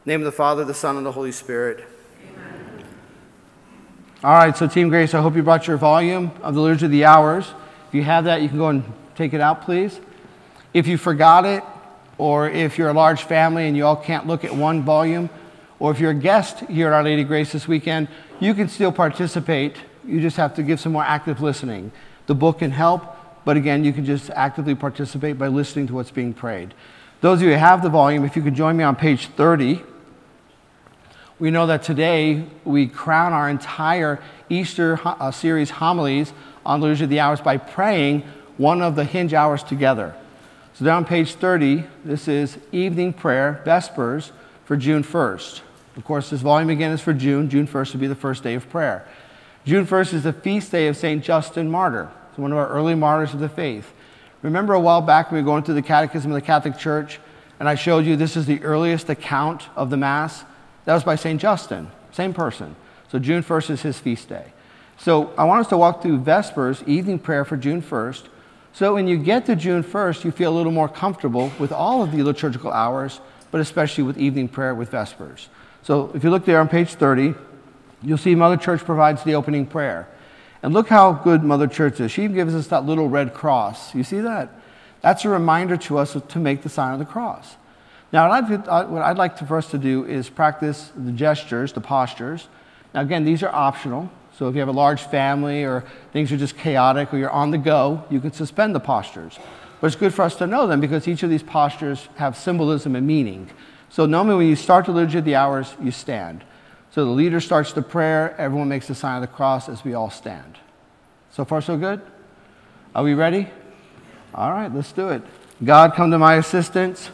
In the name of the Father, the Son, and the Holy Spirit. Amen. All right, so Team Grace, I hope you brought your volume of the Liturgy of the Hours. If you have that, you can go and take it out, please. If you forgot it, or if you're a large family and you all can't look at one volume, or if you're a guest here at Our Lady of Grace this weekend, you can still participate. You just have to give some more active listening. The book can help, but again, you can just actively participate by listening to what's being prayed. Those of you who have the volume, if you could join me on page 30. We know that today we crown our entire Easter series homilies on the Liturgy of the Hours by praying one of the hinge hours together. So down on page 30, this is evening prayer, Vespers, for June 1st. Of course, this volume again is for June. June 1st will be the first day of prayer. June 1st is the feast day of St. Justin Martyr. It's one of our early martyrs of the faith. Remember a while back we were going through the Catechism of the Catholic Church, and I showed you this is the earliest account of the Mass? That was by St. Justin, same person. So June 1st is his feast day. So I want us to walk through Vespers, evening prayer for June 1st. So when you get to June 1st, you feel a little more comfortable with all of the liturgical hours, but especially with evening prayer with Vespers. So if you look there on page 30, you'll see Mother Church provides the opening prayer. And look how good Mother Church is. She gives us that little red cross. You see that? That's a reminder to us to make the sign of the cross. Now, what I'd like for us to do is practice the gestures, the postures. Now, again, these are optional. So if you have a large family or things are just chaotic or you're on the go, you can suspend the postures. But it's good for us to know them because each of these postures have symbolism and meaning. So normally when you start the Liturgy of the Hours, you stand. So the leader starts the prayer, everyone makes the sign of the cross as we all stand. So far, so good? Are we ready? All right, let's do it. God, come to my assistance.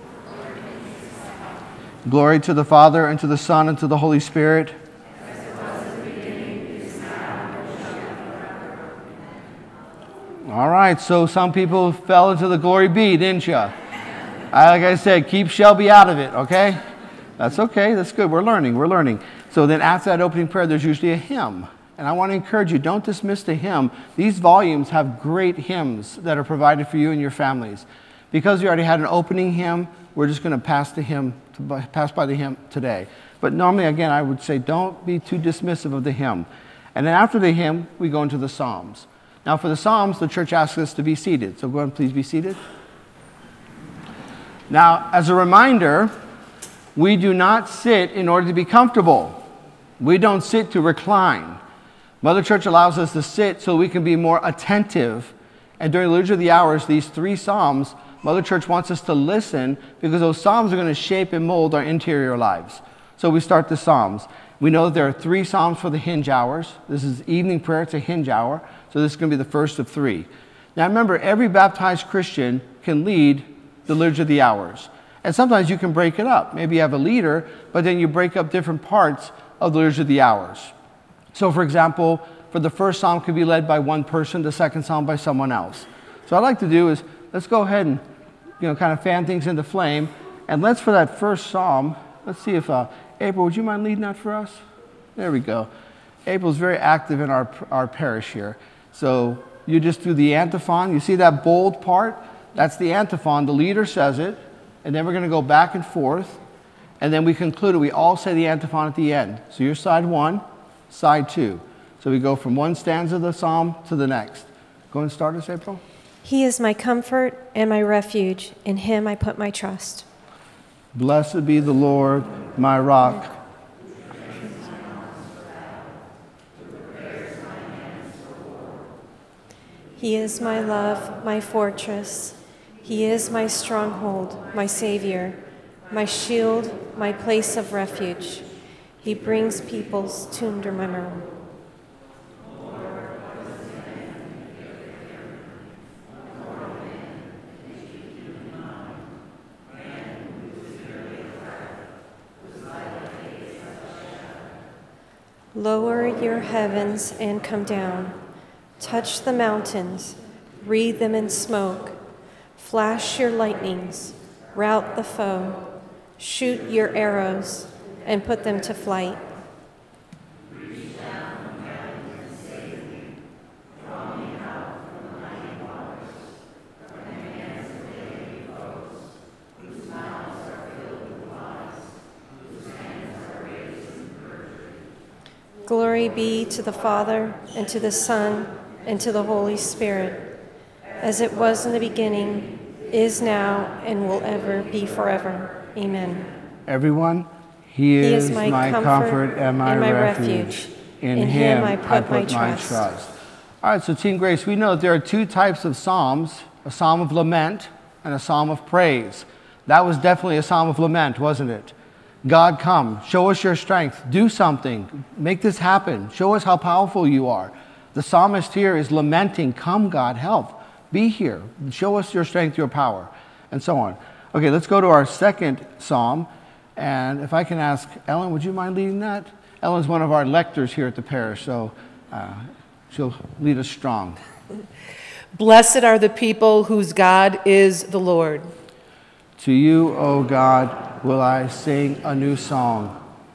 Glory to the Father, and to the Son, and to the Holy Spirit. All right, so some people fell into the glory be, didn't you? Like I said, keep Shelby out of it, okay? That's okay, that's good. We're learning. So then after that opening prayer, there's usually a hymn. And I want to encourage you, don't dismiss the hymn. These volumes have great hymns that are provided for you and your families. Because we already had an opening hymn, we're just going to pass by the hymn today. But normally, again, I would say don't be too dismissive of the hymn. And then after the hymn, we go into the Psalms. Now for the Psalms, the church asks us to be seated. So go ahead and please be seated. Now, as a reminder, we do not sit in order to be comfortable. We don't sit to recline. Mother Church allows us to sit so we can be more attentive. And during the Liturgy of the Hours, these 3 Psalms, Mother Church wants us to listen because those Psalms are going to shape and mold our interior lives. So we start the Psalms. We know that there are 3 Psalms for the hinge hours. This is evening prayer. It's a hinge hour. So this is going to be the first of 3. Now remember, every baptized Christian can lead the Liturgy of the Hours. And sometimes you can break it up. Maybe you have a leader, but then you break up different parts of the Liturgy of the Hours. So for example, for the first Psalm could be led by one person, the second Psalm by someone else. So what I'd like to do is, let's go ahead and kind of fan things into flame. And let's, for that first Psalm, let's see if, April, would you mind leading that for us? There we go. April's very active in our parish here. So you just do the antiphon. You see that bold part? That's the antiphon. The leader says it. And then we're going to go back and forth. And then we conclude it. We all say the antiphon at the end. So you're side 1, side 2. So we go from one stanza of the psalm to the next. Go and start us, April. He is my comfort and my refuge. In him I put my trust. Blessed be the Lord, my rock. He is my love, my fortress. He is my stronghold, my Savior, my shield, my place of refuge. He brings peoples to my murmur. Lower your heavens and come down. Touch the mountains, wreathe them in smoke. Flash your lightnings, rout the foe. Shoot your arrows and put them to flight. Glory be to the Father, and to the Son, and to the Holy Spirit, as it was in the beginning, is now, and will ever be forever. Amen. Everyone, He is my comfort and my refuge. In Him I put my trust. All right, so Team Grace, we know that there are two types of psalms, a psalm of lament and a psalm of praise. That was definitely a psalm of lament, wasn't it? God, come, show us your strength, do something, make this happen, show us how powerful you are. The psalmist here is lamenting, come God, help, be here, show us your strength, your power, and so on. Okay, let's go to our second psalm, and if I can ask Ellen, would you mind leading that? Ellen's one of our lectors here at the parish, so she'll lead us strong. Blessed are the people whose God is the Lord. To you, O God, will I sing a new song.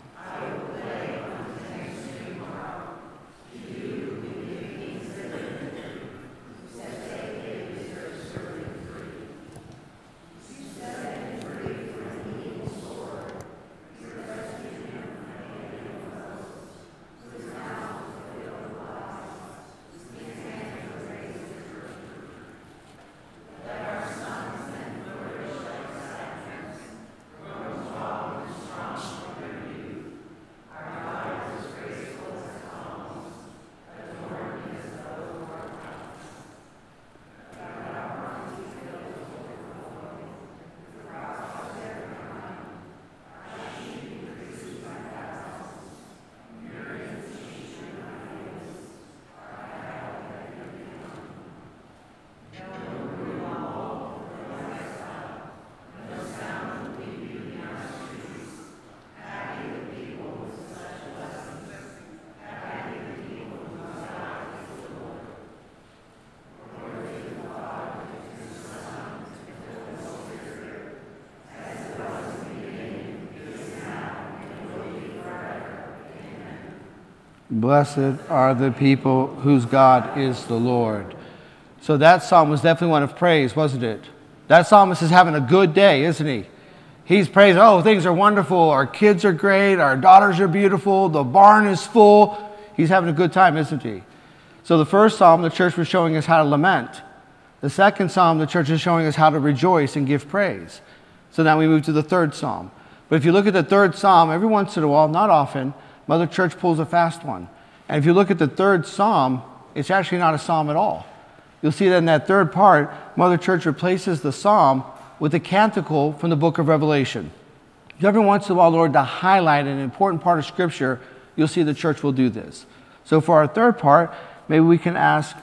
Blessed are the people whose God is the Lord. So that psalm was definitely one of praise, wasn't it? That psalmist is having a good day, isn't he? He's praising, oh, things are wonderful, our kids are great, our daughters are beautiful, the barn is full. He's having a good time, isn't he? So the first psalm, the church was showing us how to lament. The second psalm, the church is showing us how to rejoice and give praise. So now we move to the third psalm. But if you look at the third psalm, every once in a while, not often, Mother Church pulls a fast one. And if you look at the third psalm, it's actually not a psalm at all. You'll see that in that third part, Mother Church replaces the psalm with a canticle from the book of Revelation. Every once in a while, Lord, to highlight an important part of Scripture, you'll see the church will do this. So for our third part, maybe we can ask,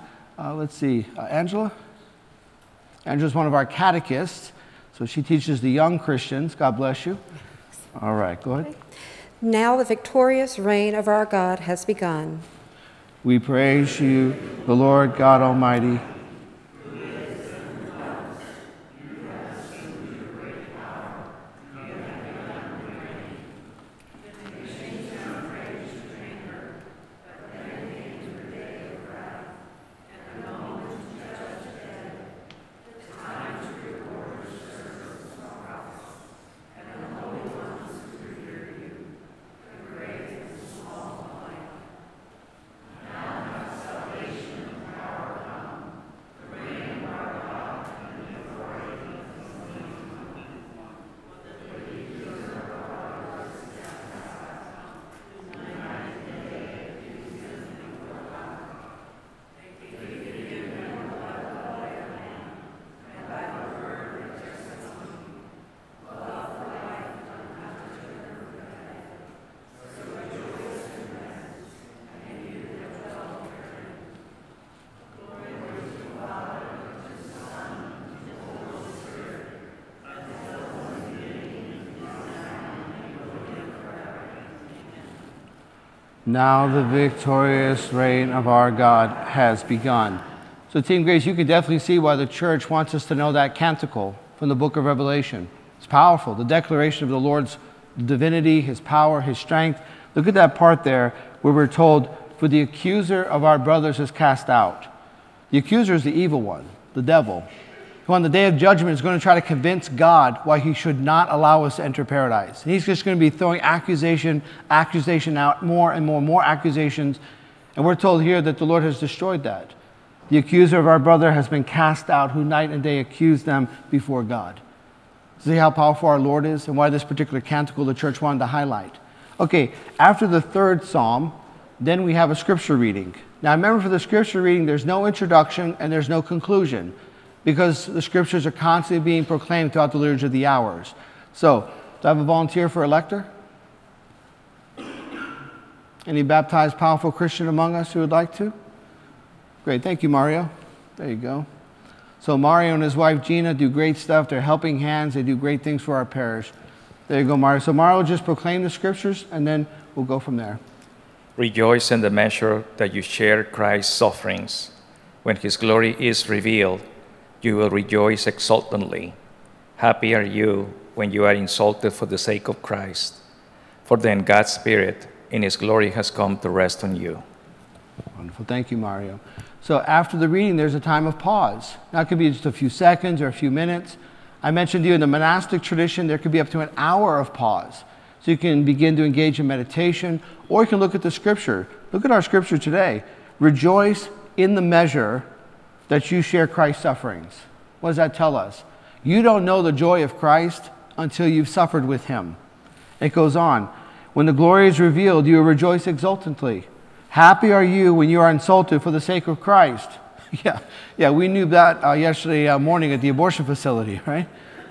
Angela? Angela's one of our catechists, so she teaches the young Christians. God bless you. All right, go ahead. Now the victorious reign of our God has begun. We praise you, the Lord God Almighty. Now the victorious reign of our God has begun. So Team Grace, you can definitely see why the church wants us to know that canticle from the book of Revelation. It's powerful. The declaration of the Lord's divinity, His power, His strength. Look at that part there where we're told, for the accuser of our brothers is cast out. The accuser is the evil one, the devil. who on the day of judgment is going to try to convince God why he should not allow us to enter paradise. And he's just going to be throwing accusation out, more and more accusations. And we're told here that the Lord has destroyed that. The accuser of our brother has been cast out, who night and day accused them before God. See how powerful our Lord is and why this particular canticle the church wanted to highlight. Okay, after the third psalm, then we have a scripture reading. Now remember, for the scripture reading, there's no introduction and there's no conclusion, because the scriptures are constantly being proclaimed throughout the Liturgy of the Hours. So, do I have a volunteer for a lector? Any baptized, powerful Christian among us who would like to? Great, thank you, Mario. There you go. So Mario and his wife Gina do great stuff. They're helping hands. They do great things for our parish. There you go, Mario. So Mario will just proclaim the scriptures, and then we'll go from there. Rejoice in the measure that you share Christ's sufferings. When his glory is revealed, you will rejoice exultantly. Happy are you when you are insulted for the sake of Christ, for then God's Spirit in his glory has come to rest on you. Wonderful. Thank you, Mario. So after the reading, there's a time of pause. Now, it could be just a few seconds or a few minutes. I mentioned to you in the monastic tradition, there could be up to an hour of pause. So you can begin to engage in meditation, or you can look at the scripture. Look at our scripture today. Rejoice in the measure that you share Christ's sufferings. What does that tell us? You don't know the joy of Christ until you've suffered with him. It goes on. When the glory is revealed, you will rejoice exultantly. Happy are you when you are insulted for the sake of Christ. Yeah, we knew that yesterday morning at the abortion facility, right?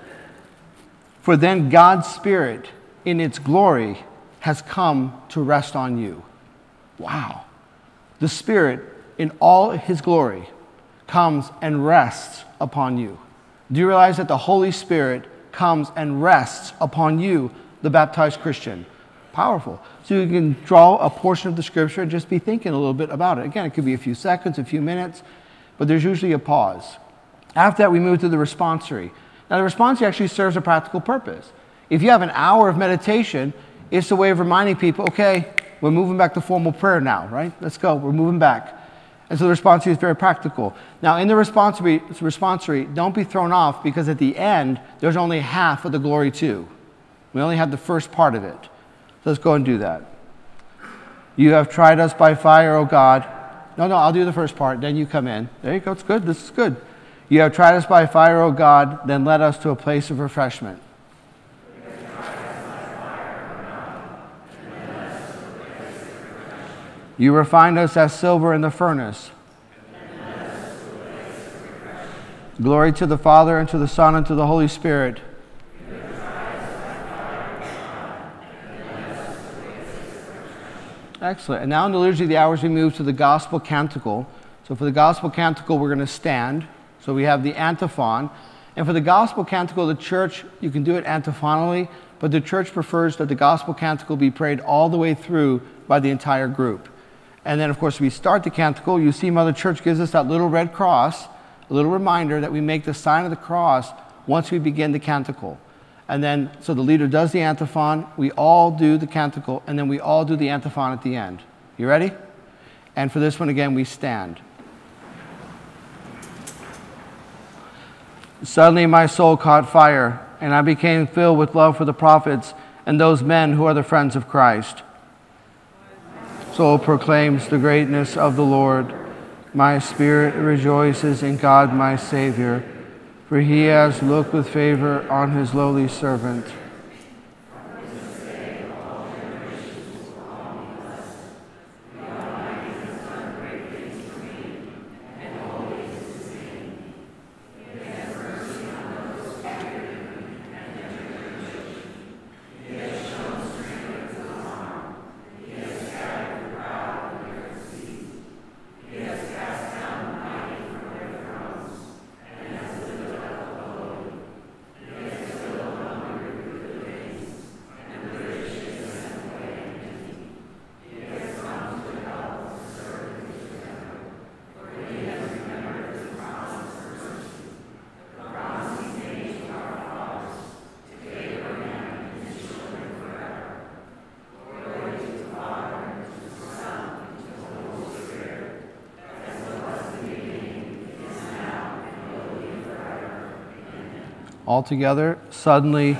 For then God's Spirit in its glory has come to rest on you. Wow. The Spirit in all his glory comes and rests upon you. Do you realize that the Holy Spirit comes and rests upon you, the baptized Christian? Powerful. So you can draw a portion of the scripture and just be thinking a little bit about it. Again, it could be a few seconds, a few minutes, but there's usually a pause. After that, we move to the responsory. Now, the responsory actually serves a practical purpose. If you have an hour of meditation, it's a way of reminding people, okay, we're moving back to formal prayer now, right? Let's go. We're moving back. And so the responsory is very practical. Now, in the responsory, don't be thrown off, because at the end, there's only half of the glory too. We only have the first part of it. So let's go and do that. You have tried us by fire, O God. No, I'll do the first part, then you come in. There you go, it's good, this is good. You have tried us by fire, O God, then led us to a place of refreshment. You refined us as silver in the furnace. Glory to the Father, and to the Son, and to the Holy Spirit. Excellent. And now in the Liturgy of the Hours, we move to the Gospel Canticle. So for the Gospel Canticle, we're going to stand. So we have the antiphon. And for the Gospel Canticle, the church, you can do it antiphonally, but the church prefers that the Gospel Canticle be prayed all the way through by the entire group. And then, of course, we start the canticle. You see, Mother Church gives us that little red cross, a little reminder that we make the sign of the cross once we begin the canticle. And then, so the leader does the antiphon, we all do the canticle, and then we all do the antiphon at the end. You ready? And for this one, again, we stand. Suddenly my soul caught fire, and I became filled with love for the prophets and those men who are the friends of Christ. Soul proclaims the greatness of the Lord. My spirit rejoices in God my Savior, for he has looked with favor on his lowly servant. All together, suddenly.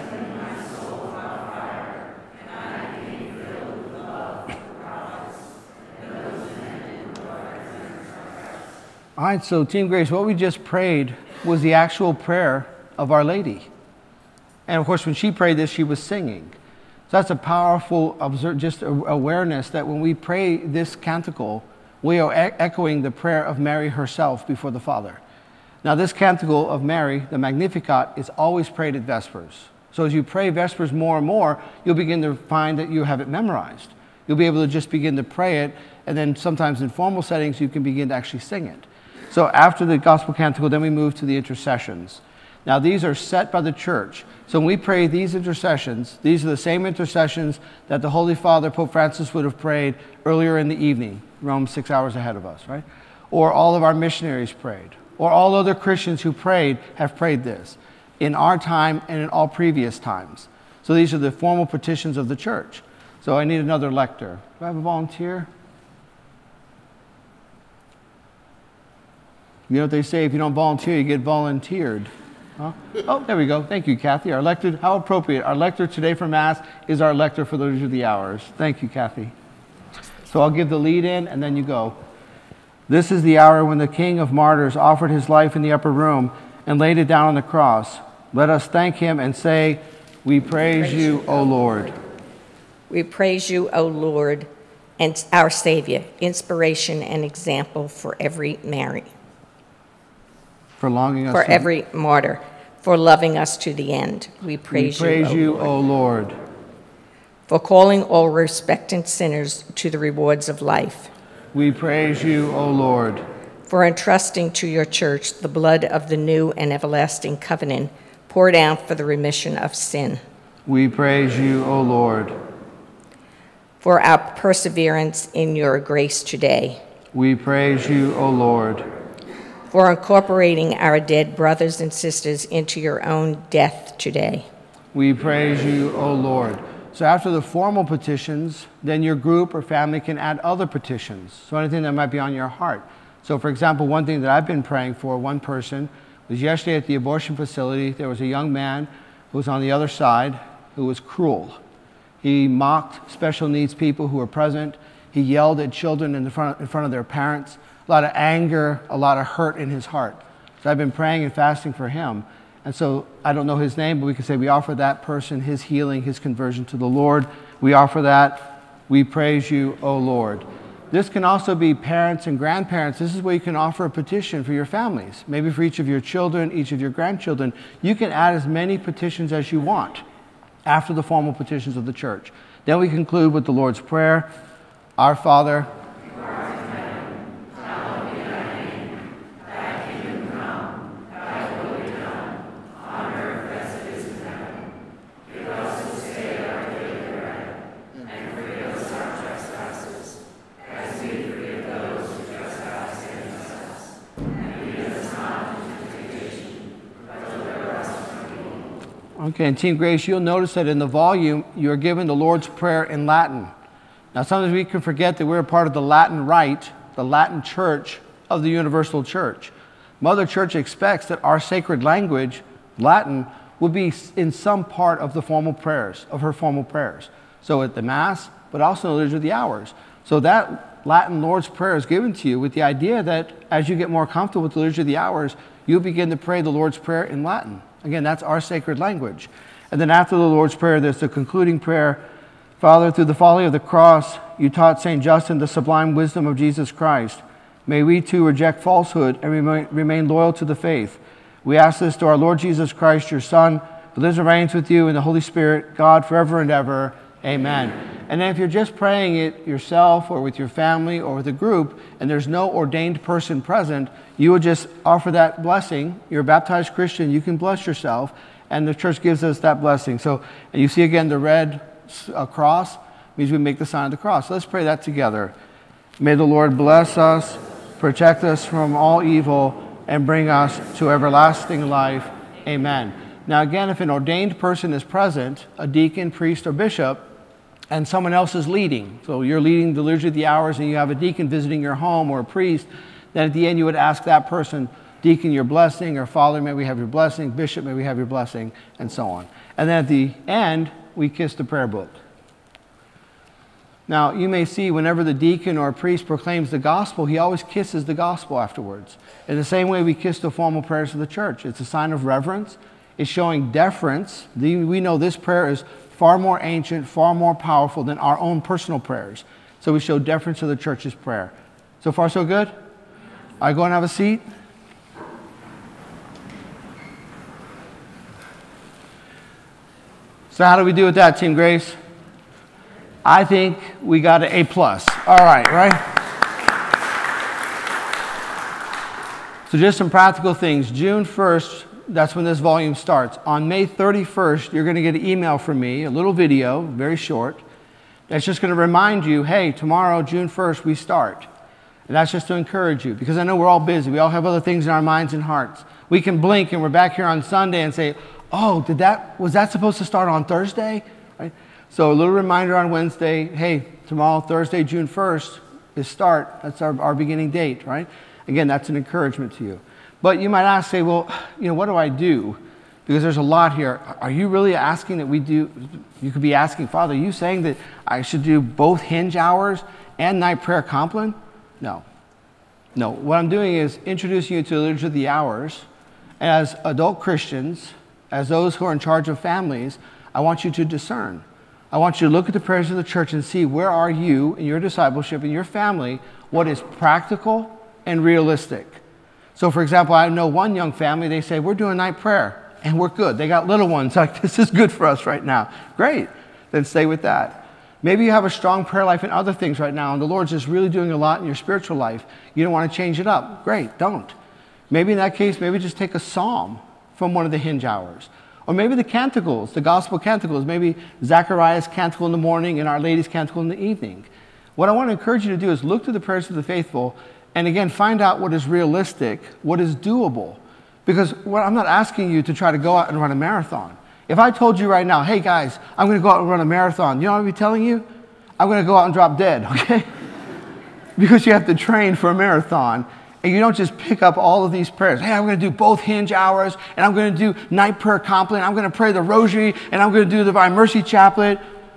All right, so Team Grace, what we just prayed was the actual prayer of Our Lady. And of course, when she prayed this, she was singing. So that's a powerful awareness that when we pray this canticle, we are echoing the prayer of Mary herself before the Father. Now, this canticle of Mary, the Magnificat, is always prayed at Vespers. So as you pray Vespers more and more, you'll begin to find that you have it memorized. You'll be able to just begin to pray it, and then sometimes in formal settings, you can begin to actually sing it. So after the Gospel Canticle, then we move to the intercessions. Now, these are set by the Church. So when we pray these intercessions, these are the same intercessions that the Holy Father, Pope Francis, would have prayed earlier in the evening. Rome 6 hours ahead of us, right? Or all of our missionaries prayed. Or all other Christians who prayed have prayed this in our time and in all previous times. So these are the formal petitions of the Church. So I need another lector. Do I have a volunteer? You know what they say, if you don't volunteer, you get volunteered. Huh? Oh, there we go. Thank you, Kathy. Our lector, how appropriate. Our lector today for Mass is our lector for the Liturgy of the Hours. Thank you, Kathy. So I'll give the lead in, and then you go. This is the hour when the King of Martyrs offered his life in the upper room and laid it down on the cross. Let us thank him and say, we praise you, O Lord. We praise you, O Lord, and our Savior, inspiration and example for every Mary. For longing us for every martyr, for loving us to the end. We praise you, O Lord. For calling all respectant sinners to the rewards of life. We praise you, O Lord. For entrusting to your church the blood of the new and everlasting covenant poured out for the remission of sin. We praise you, O Lord. For our perseverance in your grace today. We praise you, O Lord. For incorporating our dead brothers and sisters into your own death today. We praise you, O Lord. So after the formal petitions, then your group or family can add other petitions. So anything that might be on your heart. So for example, one thing that I've been praying for, one person, was yesterday at the abortion facility, there was a young man who was on the other side who was cruel. He mocked special needs people who were present. He yelled at children in front of their parents. A lot of anger, a lot of hurt in his heart. So I've been praying and fasting for him. And so I don't know his name, but we can say we offer that person his healing, his conversion to the Lord. We offer that. We praise you, O Lord. This can also be parents and grandparents. This is where you can offer a petition for your families. Maybe for each of your children, each of your grandchildren. You can add as many petitions as you want after the formal petitions of the Church. Then we conclude with the Lord's Prayer. Our Father, okay, and Team Grace, you'll notice that in the volume, you're given the Lord's Prayer in Latin. Now, sometimes we can forget that we're a part of the Latin Rite, the Latin Church of the Universal Church. Mother Church expects that our sacred language, Latin, would be in some part of the formal prayers, of her formal prayers. So at the Mass, but also in the Liturgy of the Hours. So that Latin Lord's Prayer is given to you with the idea that as you get more comfortable with the Liturgy of the Hours, you'll begin to pray the Lord's Prayer in Latin. Again, that's our sacred language. And then after the Lord's Prayer, there's the concluding prayer. Father, through the folly of the cross, you taught St. Justin the sublime wisdom of Jesus Christ. May we too reject falsehood and remain loyal to the faith. We ask this through our Lord Jesus Christ, your Son, who lives and reigns with you in the Holy Spirit, God, forever and ever. Amen. And then if you're just praying it yourself or with your family or with a group, and there's no ordained person present, you would just offer that blessing. You're a baptized Christian, you can bless yourself, and the Church gives us that blessing. So, and you see again the red cross, means we make the sign of the cross. So let's pray that together. May the Lord bless us, protect us from all evil, and bring us to everlasting life. Amen. Now again, if an ordained person is present, a deacon, priest, or bishop, and someone else is leading, so you're leading the Liturgy of the Hours and you have a deacon visiting your home or a priest, then at the end you would ask that person Deacon, your blessing, or Father, may we have your blessing, Bishop, may we have your blessing, and so on. And then at the end, we kiss the prayer book. Now, you may see whenever the deacon or priest proclaims the gospel, he always kisses the gospel afterwards. In the same way we kiss the formal prayers of the church. It's a sign of reverence. It's showing deference. We know this prayer is far more ancient, far more powerful than our own personal prayers. So we show deference to the church's prayer. So far, so good? All right, go and have a seat. So how do we do with that, Team Grace? I think we got an A+. All right? So just some practical things. June 1st, that's when this volume starts. On May 31st, you're going to get an email from me, a little video, very short. That's just going to remind you, hey, tomorrow, June 1st, we start. And that's just to encourage you, because I know we're all busy. We all have other things in our minds and hearts. We can blink and we're back here on Sunday and say, oh, was that supposed to start on Thursday? Right? So a little reminder on Wednesday, hey, tomorrow, Thursday, June 1st, is start. That's our beginning date, right? Again, that's an encouragement to you. But you might ask, say, well, what do I do? Because there's a lot here. Are you really asking that we do? You could be asking, Father, are you saying that I should do both hinge hours and night prayer Compline? No. No. What I'm doing is introducing you to the liturgy of the hours. As adult Christians, as those who are in charge of families, I want you to discern. I want you to look at the prayers of the church and see where are you in your discipleship, in your family, what is practical and realistic. So, for example, I know one young family, they say, we're doing night prayer, and we're good. They got little ones, like, this is good for us right now. Great. Then stay with that. Maybe you have a strong prayer life in other things right now, and the Lord's just really doing a lot in your spiritual life. You don't want to change it up. Great, don't. Maybe in that case, maybe just take a psalm from one of the hinge hours. Or maybe the canticles, the gospel canticles, maybe Zachariah's canticle in the morning and Our Lady's canticle in the evening. What I want to encourage you to do is look to the prayers of the faithful and again, find out what is realistic, what is doable. Because I'm not asking you to try to go out and run a marathon. If I told you right now, hey guys, I'm going to go out and run a marathon, you know what I'd be telling you? I'm going to go out and drop dead, okay? Because you have to train for a marathon. And you don't just pick up all of these prayers. Hey, I'm going to do both hinge hours, and I'm going to do night prayer Compline, I'm going to pray the rosary, and I'm going to do the Divine Mercy Chaplet.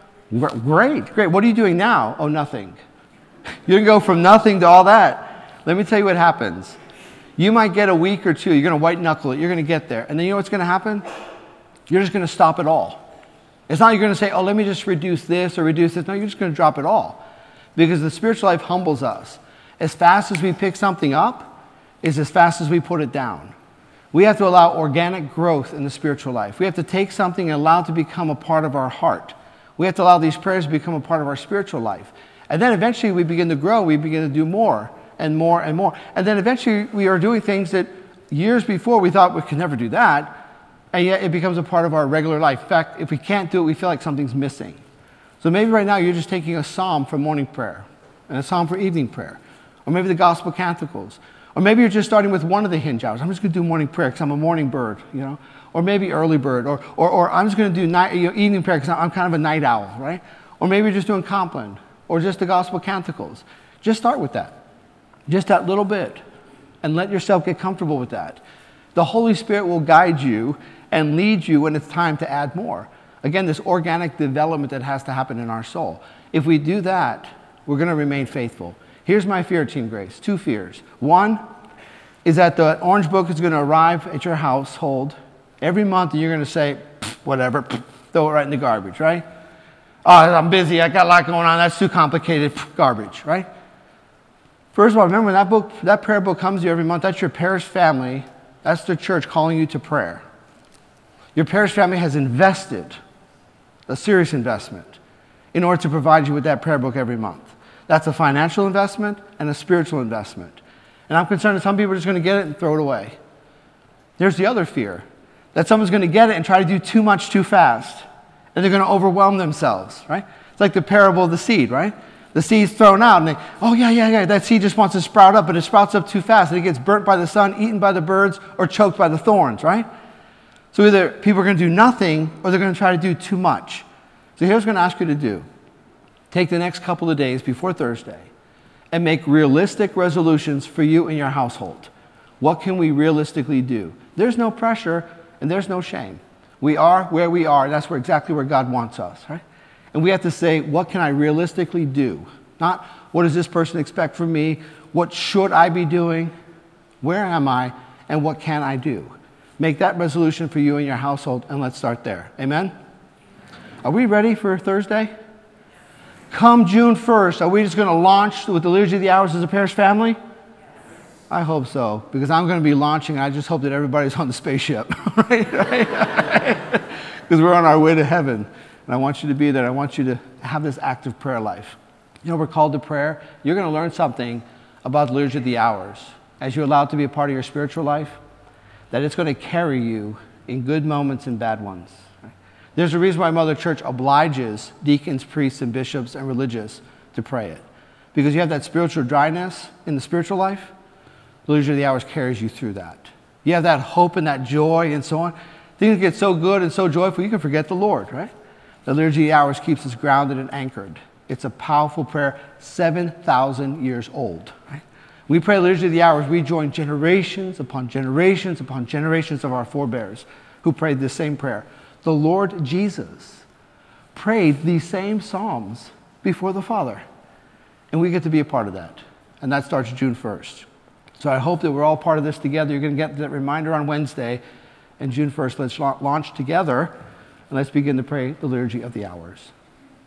Great. What are you doing now? Oh, nothing. You can go from nothing to all that. Let me tell you what happens. You might get a week or two. You're going to white knuckle it. You're going to get there. And then you know what's going to happen? You're just going to stop it all. It's not you're going to say, oh, let me just reduce this or reduce this. No, you're just going to drop it all. Because the spiritual life humbles us. As fast as we pick something up is as fast as we put it down. We have to allow organic growth in the spiritual life. We have to take something and allow it to become a part of our heart. We have to allow these prayers to become a part of our spiritual life. And then eventually we begin to grow. We begin to do more and more and more. And then eventually we are doing things that years before we thought we could never do that. And yet it becomes a part of our regular life. In fact, if we can't do it, we feel like something's missing. So maybe right now you're just taking a psalm for morning prayer and a psalm for evening prayer. Or maybe the gospel canticles. Or maybe you're just starting with one of the hinge hours. I'm just going to do morning prayer because I'm a morning bird, Or maybe early bird. Or I'm just going to do evening prayer because I'm kind of a night owl, right? Or maybe you're just doing Compline. Or just the gospel canticles. Just start with that. Just that little bit. And let yourself get comfortable with that. The Holy Spirit will guide you and lead you when it's time to add more. Again, this organic development that has to happen in our soul. If we do that, we're going to remain faithful. Here's my fear, Team Grace. 2 fears. One is that the orange book is going to arrive at your household every month and you're going to say, whatever, throw it right in the garbage, right? Oh, I'm busy. I got a lot going on. That's too complicated. Garbage, right? First of all, remember when that prayer book comes to you every month, that's your parish family. That's the church calling you to prayer. Your parish family has invested, a serious investment, in order to provide you with that prayer book every month. That's a financial investment and a spiritual investment. And I'm concerned that some people are just going to get it and throw it away. There's the other fear, that someone's going to get it and try to do too much too fast. And they're going to overwhelm themselves, right? It's like the parable of the seed, right? The seed's thrown out and that seed just wants to sprout up, but it sprouts up too fast and it gets burnt by the sun, eaten by the birds, or choked by the thorns, right? So either people are going to do nothing or they're going to try to do too much. So here's what I'm going to ask you to do. Take the next couple of days before Thursday and make realistic resolutions for you and your household. What can we realistically do? There's no pressure and there's no shame. We are where we are. That's exactly where God wants us, right? And we have to say, what can I realistically do? Not what does this person expect from me? What should I be doing? Where am I? And what can I do? Make that resolution for you and your household, and let's start there. Amen? Are we ready for Thursday? Come June 1st, are we just going to launch with the Liturgy of the Hours as a parish family? I hope so, because I'm going to be launching. I just hope that everybody's on the spaceship, right? Because we're on our way to heaven. And I want you to be there. I want you to have this active prayer life. You know, we're called to prayer. You're going to learn something about the Liturgy of the Hours as you're allowed to be a part of your spiritual life, that it's going to carry you in good moments and bad ones. There's a reason why Mother Church obliges deacons, priests, and bishops and religious to pray it. Because you have that spiritual dryness in the spiritual life, the Liturgy of the Hours carries you through that. You have that hope and that joy and so on. Things get so good and so joyful, you can forget the Lord, right? The Liturgy of the Hours keeps us grounded and anchored. It's a powerful prayer, 7,000 years old, right? We pray the Liturgy of the Hours, we join generations upon generations upon generations of our forebears who prayed this same prayer. The Lord Jesus prayed these same psalms before the Father. And we get to be a part of that. And that starts June 1st. So I hope that we're all part of this together. You're going to get that reminder on Wednesday. And June 1st, let's launch together. And let's begin to pray the Liturgy of the Hours.